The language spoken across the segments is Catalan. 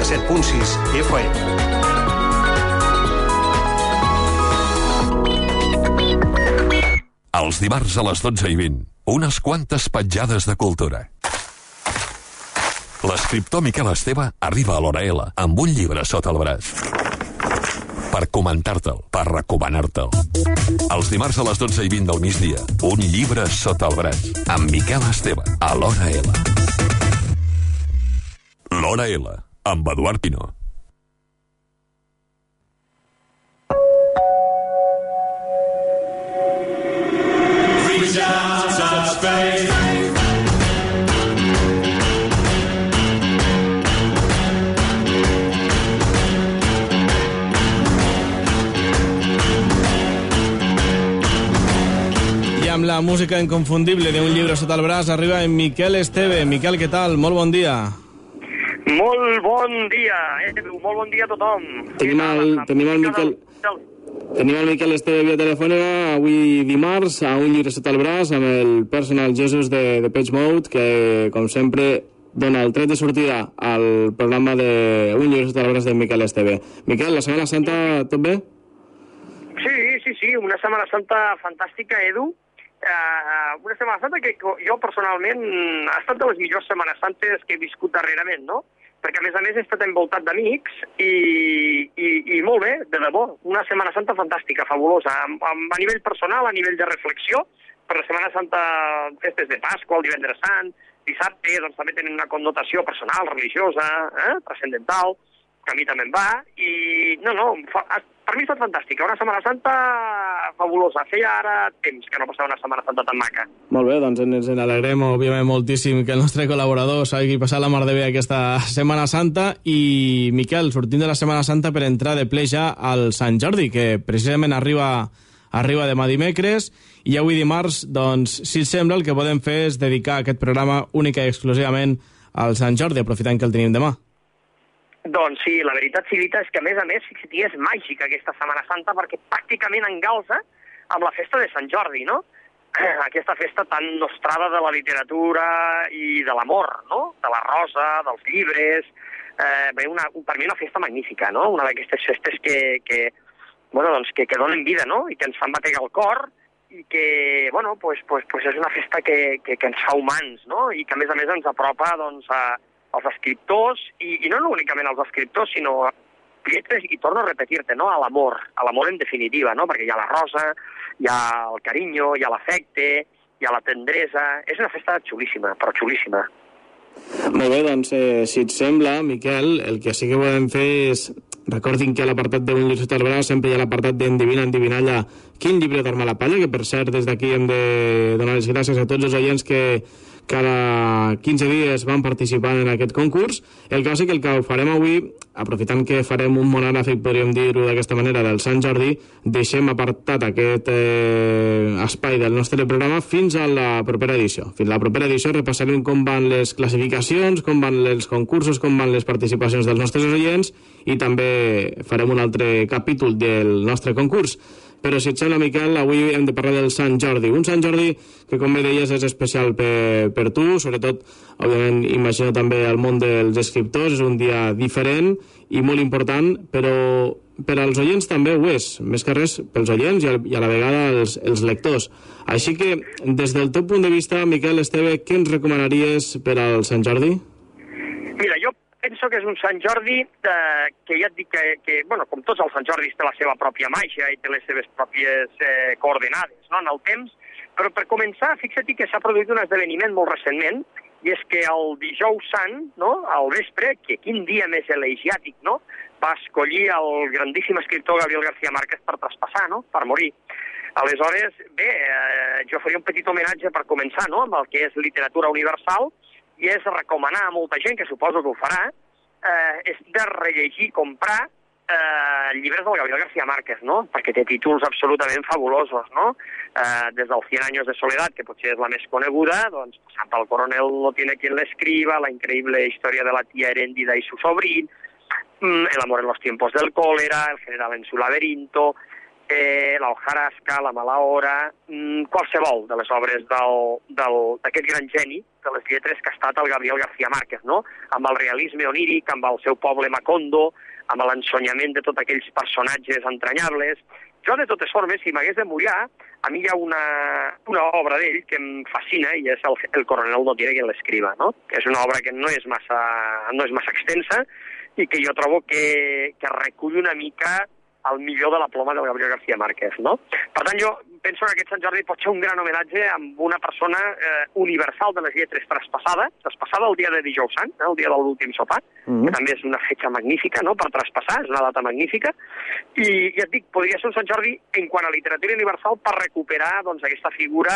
97.6 FM. Els dimarts a les 12:20, unes quantes petjades de cultura. L'escriptor Miquel Esteve arriba a l'Hora L amb un llibre sota el braç. Per comentar-te'l, per recomanar-te'l. Els dimarts a les 12:20 del migdia, un llibre sota el braç, amb Miquel Esteve, a l'Hora L. L'Hora L, amb Eduard Pino. Amb la música inconfundible d'un llibre sota el braç arriba en Miquel Esteve. Miquel, què tal? Molt bon dia. Molt bon dia, molt bon dia a tothom. Tenim el Miquel Esteve via telefònica avui dimarts a un llibre sota el braç amb el Personal Jesus de Depeche Mode, que com sempre dona el tret de sortida al programa de un llibre sota el braç de Miquel Esteve. Miquel, la Setmana Santa tot bé? Sí, una Setmana Santa fantàstica, Edu. Una Setmana Santa que jo personalment ha estat de les millors Setmanes Santes que he viscut darrerament, no? Perquè a més he estat envoltat d'amics i molt bé, de debò, una Setmana Santa fantàstica, fabulosa, a nivell personal, a nivell de reflexió, per la Setmana Santa, festes de Pasqua, el divendres sant, dissabte, doncs també tenen una connotació personal, religiosa, transcendental, que a mi també em va, i per mi ha estat fantàstica, una Setmana Santa fabulosa. Feia ara temps que no passava una Setmana Santa tan maca. Molt bé, doncs ens n'alegrem, òbviament, moltíssim que el nostre col·laborador s'hagi passat la mar de bé aquesta Setmana Santa. I, Miquel, sortim de la Setmana Santa per entrar de ple ja al Sant Jordi, que precisament arriba demà dimecres, i avui dimarts, doncs, si et sembla, el que podem fer és dedicar aquest programa única i exclusivament al Sant Jordi, aprofitant que el tenim demà. Doncs sí, la veritat civita és que, a més, és màgica aquesta Setmana Santa perquè pràcticament engalza amb la festa de Sant Jordi, no? Aquesta festa tan nostrada de la literatura i de l'amor, no? De la rosa, dels llibres... per mi una festa magnífica, no? Una d'aquestes festes que donen vida, no? I que ens fan bategar el cor i que, és una festa que ens fa humans, no? I que, a més, ens apropa, doncs, als escriptors, i no únicament als escriptors, sinó a lletres, i torno a repetir-te, no? A l'amor en definitiva, no? Perquè hi ha la rosa, hi ha el carinyo, hi ha l'afecte, hi ha la tendresa... És una festa xulíssima, però xulíssima. Molt bé, doncs, si et sembla, Miquel, el que sí que podem fer és... Recordin que a l'apartat d'un llibre sota el braç sempre hi ha l'apartat d'endevinalla quin llibre dorm a la palla, que per cert des d'aquí hem de donar les gràcies a tots els oients que cada 15 dies van participant en aquest concurs. El que va ser que el que ho farem avui, aprofitant que farem un monogràfic, podríem dir-ho d'aquesta manera, del Sant Jordi, deixem apartat aquest espai del nostre programa fins a la propera edició. Fins a la propera edició repassarem com van les classificacions, com van els concursos, com van les participacions dels nostres oients, i també farem un altre capítol del nostre concurs. Però si et sembla, Miquel, avui hem de parlar del Sant Jordi. Un Sant Jordi que, com bé deies, és especial per tu, sobretot, òbviament, imagino també el món dels escriptors, és un dia diferent i molt important, però per als oients també ho és, més que res pels oients i a la vegada els lectors. Així que, des del teu punt de vista, Miquel Esteve, què ens recomanaries per al Sant Jordi? Mira, jo penso que és un Sant Jordi que ja et dic que com tots els Sant Jordis té la seva pròpia màgia i té les seves pròpies coordenades, no?, en el temps, però per començar, fixa't que s'ha produït un esdeveniment molt recentment, i és que el dijous sant, no?, al vespre, que quin dia més elegiàtic, no?, va escollir el grandíssim escriptor Gabriel García Márquez per traspassar, no?, per morir. Aleshores, bé, jo faria un petit homenatge per començar, no?, amb el que és literatura universal, i és recomanar a molta gent, que suposo que ho farà, és de rellegir, comprar llibres del Gabriel García Márquez, no? Perquè té títols absolutament fabulosos, no? Des del 100 años de soledad, que potser és la més coneguda, doncs, passant pel Coronel no tiene quien l'escriba, la increïble història de la tía Heréndida y su sobrín, El amor en los tiempos del cólera, El general en su laberinto, la hojarasca, la mala hora, qualsevol de les obres d'aquest gran geni de les lletres que ha estat el Gabriel García Márquez, no? Amb el realisme oníric, amb el seu poble Macondo, amb l'ensonyament de tots aquells personatges entranyables. Jo, de totes formes, si m'hagués de mullar, a mi hi ha una obra d'ell que em fascina i és el coronel no tiene quien l'escriba, no? És una obra que no és massa extensa i que jo trobo que recull una mica el millor de la ploma del Gabriel García Márquez, no? Per tant, jo penso que aquest Sant Jordi pot ser un gran homenatge amb una persona universal de les lletres traspassada el dia de Dijous Sant, el dia de l'últim sopar, que també és una fetge magnífica, no?, per traspassar, és una data magnífica, i ja et dic, podria ser un Sant Jordi en quant a literatura universal per recuperar, doncs, aquesta figura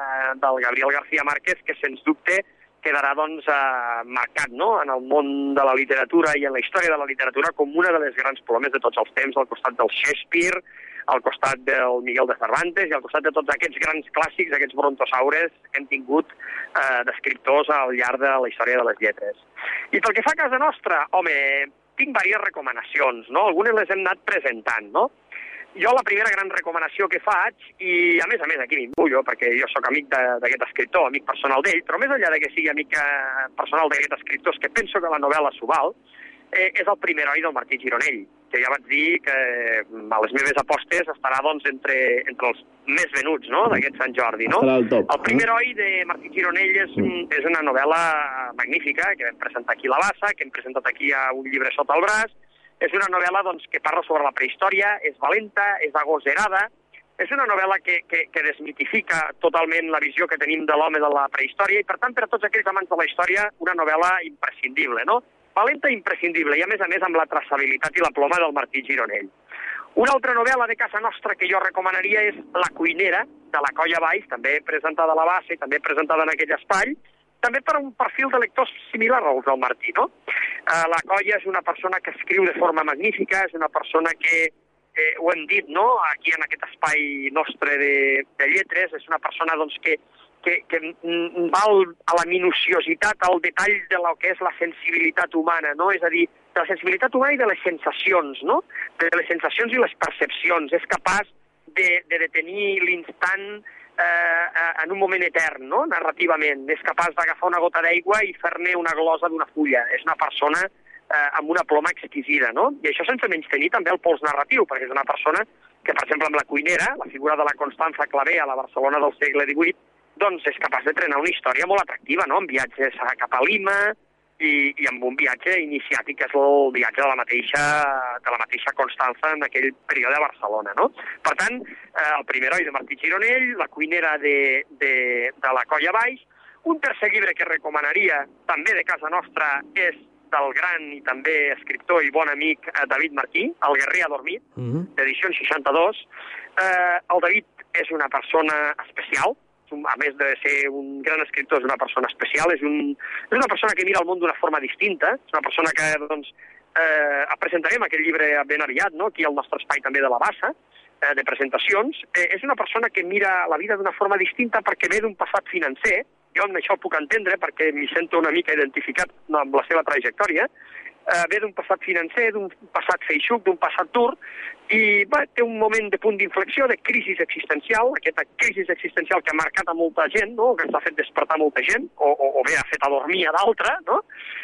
del Gabriel García Márquez, que sens dubte quedarà, doncs, marcat, no?, en el món de la literatura i en la història de la literatura com una de les grans plomes de tots els temps, al costat del Shakespeare, al costat del Miguel de Cervantes i al costat de tots aquests grans clàssics, aquests brontosaures que hem tingut d'escriptors al llarg de la història de les lletres. I pel que fa a casa nostra, home, tinc diverses recomanacions, no? Algunes les hem anat presentant, no? Jo la primera gran recomanació que faig, i a més aquí m'imbullo, perquè jo sóc amic d'aquest escriptor, amic personal d'ell, però més enllà de que sigui amic personal d'aquest escriptor, és que penso que la novel·la s'ho val, és el primer heroi del Martí Gironell, que ja vaig dir que a les meves apostes estarà, doncs, entre els més venuts, no?, d'aquest Sant Jordi, no? El primer heroi de Martí Gironell és una novel·la magnífica, que hem presentat aquí a la Bassa, que hem presentat aquí a Un llibre sota el braç. És una novel·la, doncs, que parla sobre la prehistòria, és valenta, és agosarada, és una novel·la que desmitifica totalment la visió que tenim de l'home de la prehistòria i, per tant, per a tots aquells amants de la història, una novel·la imprescindible, no? Valenta i imprescindible, i a més, amb la traçabilitat i la ploma del Martí Gironell. Una altra novel·la de casa nostra que jo recomanaria és La cuinera, de la Colla Valls, també presentada a la Bassa i també presentada en aquell espai, també per un perfil de lectors similar als del Martí, no? La Colla és una persona que escriu de forma magnífica, és una persona que, ho hem dit, no?, aquí en aquest espai nostre de lletres, és una persona, doncs, que va a la minuciositat, al detall de lo que és la sensibilitat humana, no? És a dir, de la sensibilitat humana i de les sensacions, no? De les sensacions i les percepcions. És capaç de detenir l'instant en un moment etern, no?, narrativament. És capaç d'agafar una gota d'aigua i fer-ne una glosa d'una fulla. És una persona amb una ploma exquisida, no? I això sense menystenir també el pols narratiu, perquè és una persona que, per exemple, amb La cuinera, la figura de la Constanza Clavé a la Barcelona del segle XVIII, doncs és capaç de trenar una història molt atractiva, no?, amb viatges cap a Lima i amb un viatge iniciàtic, que és el viatge de la mateixa Constanza en aquell període a Barcelona, no? Per tant, el primer heroi de Martí Gironell, La cuinera de la Colla Valls. Un tercer llibre que recomanaria, també de casa nostra, és del gran i també escriptor i bon amic David Martí, El guerrer adormit, d'edició 62. El David és una persona especial, a més de ser un gran escriptor, és una persona especial, és una persona que mira el món d'una forma distinta, és una persona que, doncs, presentarem aquest llibre ben aviat, no?, aquí al nostre espai també de la Bassa, de presentacions. És una persona que mira la vida d'una forma distinta perquè ve d'un passat financer. Jo amb això ho puc entendre perquè m'hi sento una mica identificat amb la seva trajectòria. Ve d'un passat financer, d'un passat feixuc, d'un passat dur, i té un moment de punt d'inflexió, de crisi existencial, aquesta crisi existencial que ha marcat a molta gent, no?, que ens ha fet despertar molta gent, o bé ha fet adormir a d'altra, no?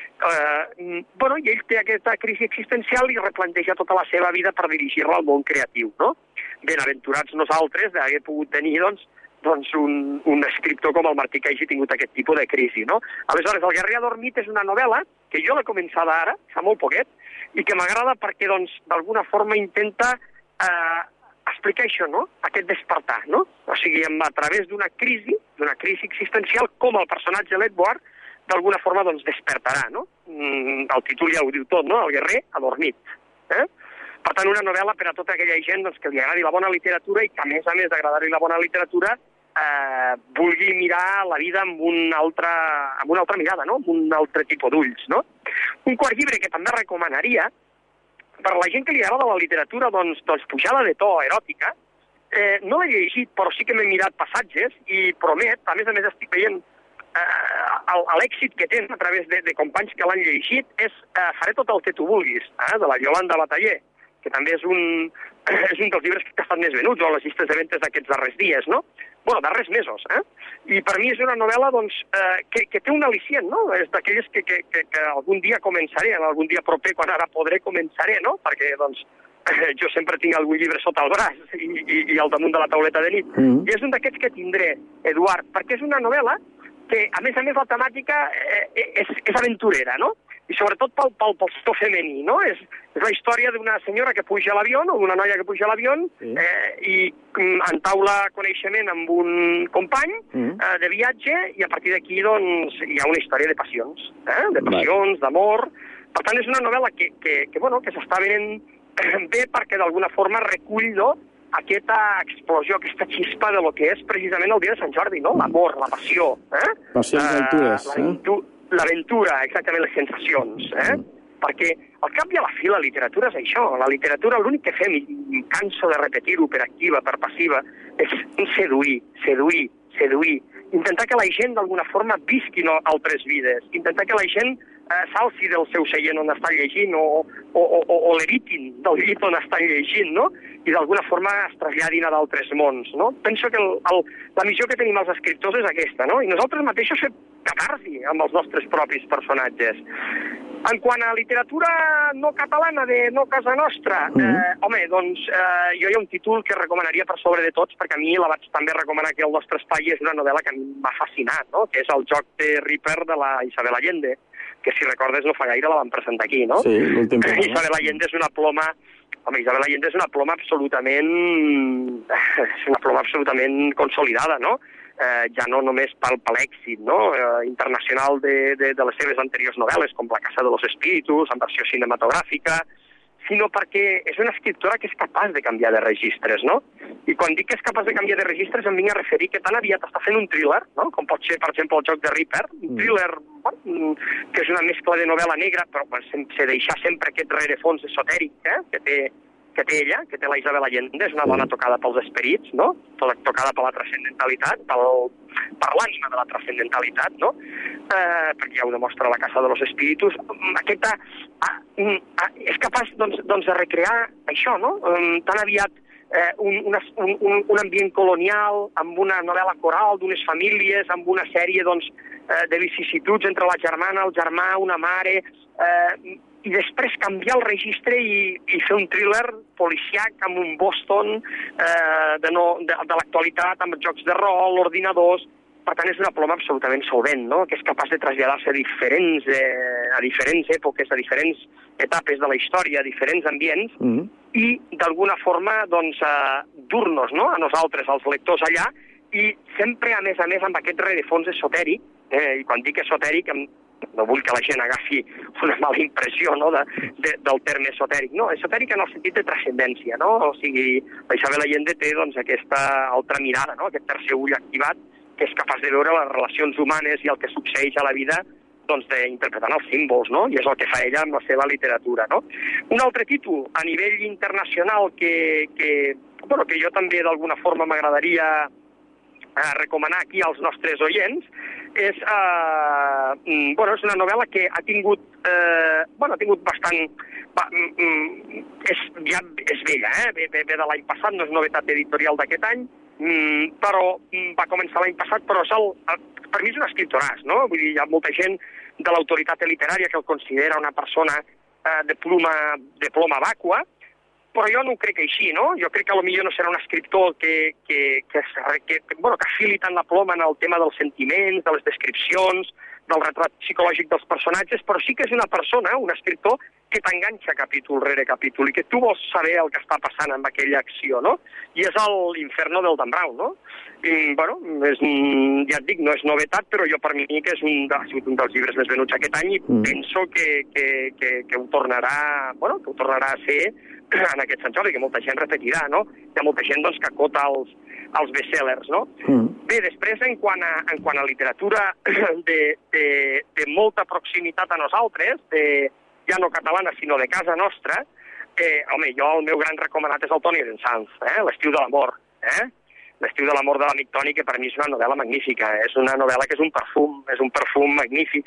I ell té aquesta crisi existencial i replanteja tota la seva vida per dirigir-la al món creatiu, no? Benaventurats nosaltres d'haver pogut tenir, doncs, un escriptor com el Martí que hagi tingut aquest tipus de crisi, no? Aleshores, El guerrer adormit és una novel·la que jo l'he començada ara, fa molt poquet, i que m'agrada perquè, doncs, d'alguna forma intenta explicar això, no?, aquest despertar, no? O sigui, a través d'una crisi existencial, com el personatge l'Edward, d'alguna forma, doncs, despertarà, no? El títol ja ho diu tot, no?, El guerrer adormit. Per tant, una novel·la per a tota aquella gent, doncs, que li agradi la bona literatura i que, a més d'agradar-li la bona literatura, vulgui mirar la vida amb una altra mirada, no?, amb un altre tipus d'ulls, no? Un quart llibre que també recomanaria, per a la gent que li agrada la literatura, doncs pujada de to eròtica, no l'he llegit, però sí que m'he mirat passatges i promet, a més estic veient l'èxit que tenen a través de companys que l'han llegit, és Faré tot el que tu vulguis, de la Yolanda Bataller, que també és un dels llibres que estan més venuts a les llistes de ventes d'aquests darrers dies, no? Bueno, darrers mesos, I per mi és una novel·la, doncs, que té un al·licient, no? És d'aquelles que algun dia començaré, algun dia proper, quan ara podré, començaré, no? Perquè, doncs, jo sempre tinc algun llibre sota el braç i al damunt de la tauleta de nit. I és un d'aquests que tindré, Eduard, perquè és una novel·la que, a més, la temàtica és aventurera, no? I sobretot pel sector femení, no? És la història d'una senyora que puja a l'avió, o d'una noia que puja a l'avió, i entaula coneixement amb un company de viatge, i a partir d'aquí, doncs, hi ha una història de passions, de passions, d'amor. Per tant, és una novel·la que s'està venent bé perquè d'alguna forma recull, no?, aquesta explosió, aquesta xispa de lo que és precisament el dia de Sant Jordi, no? L'amor, la passió. Passions aventures, L'aventura, exactament, les sensacions. Perquè al cap i a la fi la literatura és això. La literatura l'únic que fem, i em canso de repetir-ho per activa, per passiva, és seduir. Intentar que la gent d'alguna forma visqui altres vides. Intentar que la gent s'alci del seu seient on estan llegint o l'evitin del llit on estan llegint, no? I d'alguna forma es traslladin a d'altres mons, no? Penso que la missió que tenim els escriptors és aquesta, no? I nosaltres mateixos fem catarsi amb els nostres propis personatges. En quant a literatura no catalana de no casa nostra, doncs jo hi ha un títol que recomanaria per sobre de tots, perquè a mi la vaig també recomanar aquí al nostre espai, és una novel·la que a mi m'ha fascinat, no? Que és El joc de Ripper de la Isabel Allende, que si recordes no fa gaire la vam presentar aquí, no? Sí, l'últim programa. Isabel Allende és una ploma... Home, Isabel Allende és una ploma absolutament consolidada, no? Ja no només pel èxit, no?, internacional de les seves anteriors novel·les, com La casa de los espíritus, en versió cinematogràfica, sinó perquè és una escriptora que és capaç de canviar de registres, no? I quan dic que és capaç de canviar de registres em vinc a referir que tan aviat està fent un thriller, no?, com pot ser, per exemple, El joc de Ripper, un thriller que és una mescla de novel·la negra, però sense deixar sempre aquest rerefons esotèric que té ella, que té la Isabel Allende, és una dona tocada pels esperits, no?, tocada per la transcendentalitat, per l'ànima de la transcendentalitat, no?, perquè ja ho demostra La casa de los espíritus. Aquesta és capaç, doncs, de recrear això, no?, tan aviat un ambient colonial, amb una novel·la coral d'unes famílies, amb una sèrie, doncs, de vicissituds entre la germana, el germà, una mare, i després canviar el registre i fer un thriller policiac amb un Boston de l'actualitat, amb jocs de rol, ordinadors. Per tant, és una ploma absolutament solvent, no?, que és capaç de traslladar-se a diferents èpoques, a diferents etapes de la història, a diferents ambients, i d'alguna forma, doncs, dur-nos, no?, a nosaltres, als lectors allà, i sempre, a més, amb aquest rerefons esotèric, i quan dic esotèric, no vull que la gent agafi una mala impressió, no?, del terme esotèric. No, esotèric en el sentit de transcendència, no? O sigui, la Isabel Allende té, doncs, aquesta altra mirada, no?, aquest tercer ull activat, que és capaç de veure les relacions humanes i el que succeeix a la vida, doncs, interpretant els símbols, no? I és el que fa ella amb la seva literatura, no? Un altre títol a nivell internacional que jo també d'alguna forma m'agradaria recomanar aquí als nostres oients és una novel·la que ha tingut bastant... És vella, ve de l'any passat, no és novetat editorial d'aquest any, però va començar l'any passat, però per mi és un escriptoràs, no? Vull dir, hi ha molta gent de l'autoritat literària que el considera una persona de ploma vàcua, però jo no ho crec així, no? Jo crec que potser no serà un escriptor que afili tant la ploma en el tema dels sentiments, de les descripcions, del retrat psicològic dels personatges, però sí que és una persona, un escriptor, que t'enganxa capítol rere capítol i que tu vols saber el que està passant amb aquella acció, no? I és l'Inferno del Dan Brown, no? I, ja et dic, no és novetat, però jo per mi que ha sigut un dels llibres més venuts aquest any i penso que ho tornarà a ser en aquest Sant Jordi, que molta gent repetirà, no? Hi ha molta gent, doncs, que acota els bestsellers, no? Bé, després, en quant a literatura de molta proximitat a nosaltres, ja no catalana, sinó de casa nostra, el meu gran recomanat és el Toni Eren Sanz, L'estiu de l'amor, L'estiu de l'amor de l'amic Toni, que per mi és una novel·la magnífica. És una novel·la que és un perfum magnífic.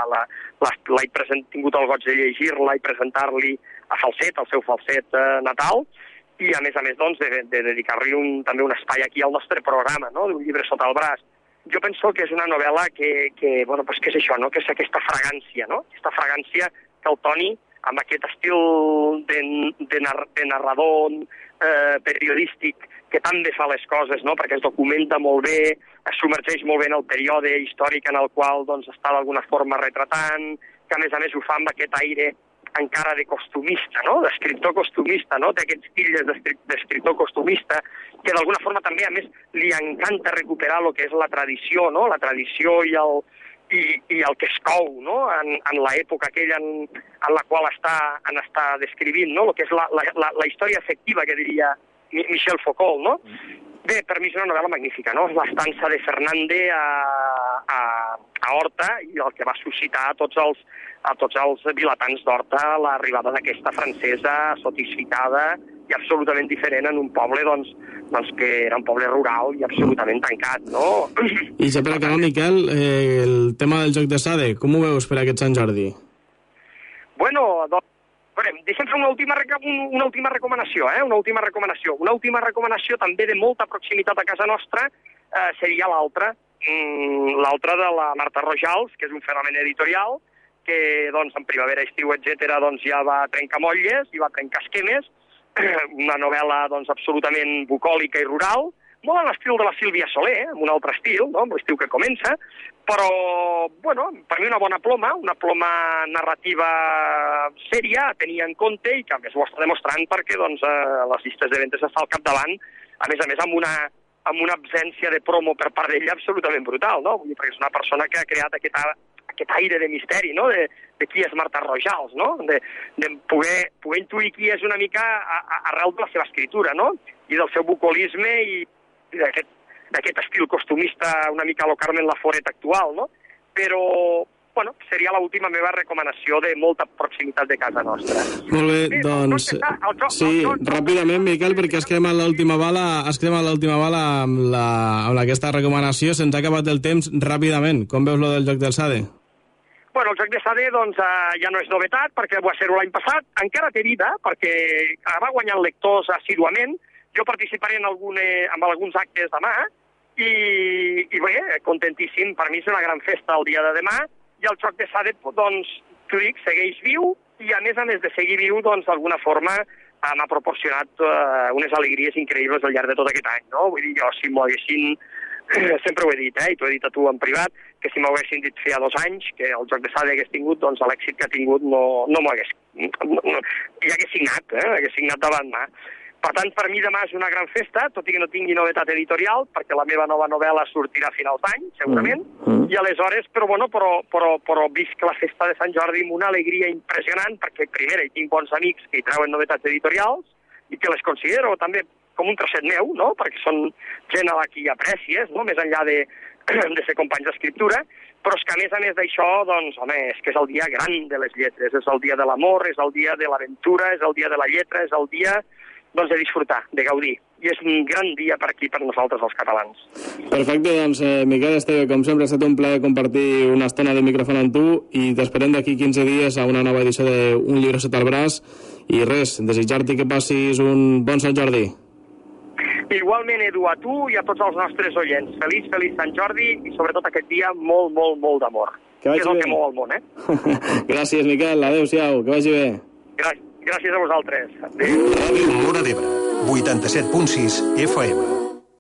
L'he tingut el goig de llegir-la i presentar-li a Falset, al seu Falset natal, i a més, doncs, de dedicar-li també un espai aquí al nostre programa, no?, d'un llibre sota el braç. Jo penso que és una novel·la que és això, no?, que és aquesta fragància, no?, aquesta fragància que el Toni, amb aquest estil de narrador periodístic, que tant bé fa les coses, no?, perquè es documenta molt bé, es submergeix molt bé en el període històric en el qual doncs, està d'alguna forma retratant, que a més ho fa amb aquest aire encara de costumista, no?, d'escriptor costumista, no?, té aquests tilles d'escriptor costumista, que d'alguna forma també, a més, li encanta recuperar el que és la tradició, no?, la tradició i el que es cou, no?, en l'època aquella en la qual està descrivint, no?, el que és la història efectiva, que diria Michel Foucault, no? Bé, per mi és una novel·la magnífica, no? L'estança de Fernande a Horta i el que va suscitar a tots els vilatans d'Horta l'arribada d'aquesta francesa sotificada i absolutament diferent en un poble, doncs que era un poble rural i absolutament tancat, no? I ja per acabar, Miquel, el tema del joc de Sade, com ho veus per aquest Sant Jordi? Bueno, doncs, deixem fer una última recomanació, una última recomanació també de molta proximitat a casa nostra seria l'altra de la Marta Rojals, que és un fenomen editorial que doncs, en primavera, estiu, etc., doncs, ja va trencar motlles i va trencar esquemes, una novel·la doncs, absolutament bucòlica i rural, molt en l'estil de la Sílvia Soler, amb un altre estil, no?, amb l'estiu que comença, però, bueno, per mi una bona ploma, una ploma narrativa sèria, a tenir en compte, i que a més ho està demostrant perquè doncs, les llistes de ventes està al capdavant, a més, amb una absència de promo per part d'ella absolutament brutal, no?, perquè és una persona que ha creat aquest aire de misteri, no?, de qui és Marta Rojals, no?, de poder intuir qui és una mica arrel de la seva escritura, no?, i del seu bucolisme i d'aquest estil costumista una mica a lo Carmen Laforet actual, no? Però, bueno, seria l'última meva recomanació de molta proximitat de casa nostra. Molt bé, doncs... Sí, ràpidament, Miquel, perquè has cremat l'última bala amb aquesta recomanació. Se'ns ha acabat el temps ràpidament. Com veus lo del joc del Sade? Bueno, el joc de Sade doncs, ja no és novetat, perquè va ser-ho l'any passat. Encara té vida, perquè va guanyant lectors assíduament. Jo participaré en alguns actes demà i bé, contentíssim. Per mi és una gran festa el dia de demà i el joc de Sade, doncs, t'ho dic, segueix viu i a més de seguir viu, doncs, d'alguna forma m'ha proporcionat unes alegries increïbles al llarg de tot aquest any, no? Vull dir, jo, si m'ho haguessin... Sempre ho he dit, i t'ho he dit a tu en privat, que si m'ho haguessin dit feia 2 anys que el joc de Sade hagués tingut, doncs l'èxit que ha tingut no m'ho hagués... Ja hagués signat davant mà. Per tant, per mi demà és una gran festa, tot i que no tingui novetat editorial, perquè la meva nova novel·la sortirà a finals d'any, segurament, i aleshores, però visc la festa de Sant Jordi amb una alegria impressionant, perquè primera hi tinc bons amics que hi treuen novetats editorials i que les considero també com un trosset meu, no?, perquè són gent a la qui aprecies, no?, més enllà de ser companys d'escriptura, però és que a més d'això, doncs, home, és que és el dia gran de les lletres, és el dia de l'amor, és el dia de l'aventura, és el dia de la lletra, és el dia... doncs de disfrutar, de gaudir. I és un gran dia per aquí, per nosaltres, els catalans. Perfecte, doncs, Miquel Esteve, com sempre, ha estat un plaer compartir una estona de micròfon amb tu i t'esperem d'aquí 15 dies a una nova edició d'Un llibre sota el braç i res, desitjar-te que passis un bon Sant Jordi. Igualment, Edu, a tu i a tots els nostres oients. Feliç Sant Jordi i sobretot aquest dia molt, molt, molt d'amor. Que és el que mou el món, Gràcies, Miquel. Adéu-siau. Que vagi bé. Gràcies a vosaltres. Adéu. Ràdio Móra d'Ebre, 87.6 FM.